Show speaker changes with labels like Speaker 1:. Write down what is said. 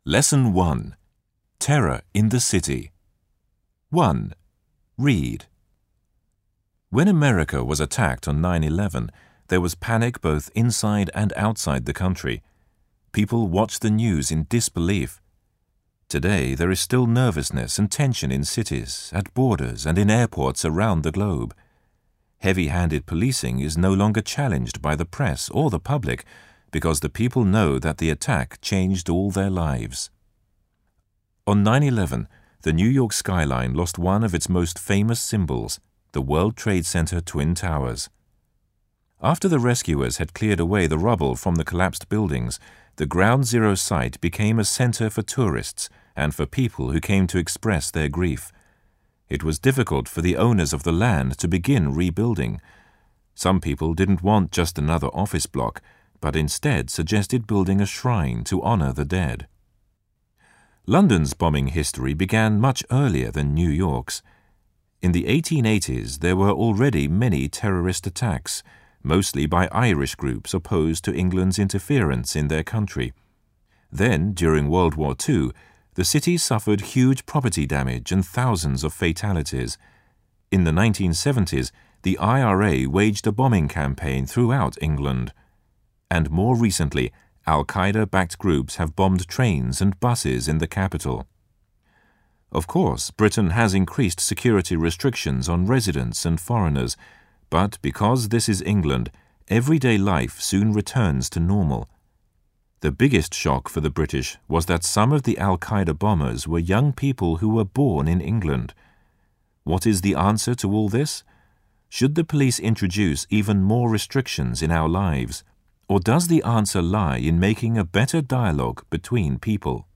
Speaker 1: Lesson 1. Terror in the City. 1. Read. When America was attacked on 9/11, there was panic both inside and outside the country. People watched the news in disbelief. Today, there is still nervousness and tension in cities, at borders, and in airports around the globe. Heavy-handed policing is no longer challenged by the press or the public because the people know that the attack changed all their lives. On 9/11, the New York skyline lost one of its most famous symbols, the World Trade Center Twin Towers. After the rescuers had cleared away the rubble from the collapsed buildings, the Ground Zero site became a center for tourists and for people who came to express their grief. It was difficult for the owners of the land to begin rebuilding. Some people didn't want just another office block, but instead suggested building a shrine to honor the dead. London's bombing history began much earlier than New York's. In the 1880s, there were already many terrorist attacks, mostly by Irish groups opposed to England's interference in their country. Then, during World War II, the city suffered huge property damage and thousands of fatalities. In the 1970s, the IRA waged a bombing campaign throughout England. And more recently, Al-Qaeda-backed groups have bombed trains and buses in the capital. Of course, Britain has increased security restrictions on residents and foreigners, but because this is England, everyday life soon returns to normal. The biggest shock for the British was that some of the Al-Qaeda bombers were young people who were born in England. What is the answer to all this? Should the police introduce even more restrictions in our lives? Or does the answer lie in making a better dialogue between people?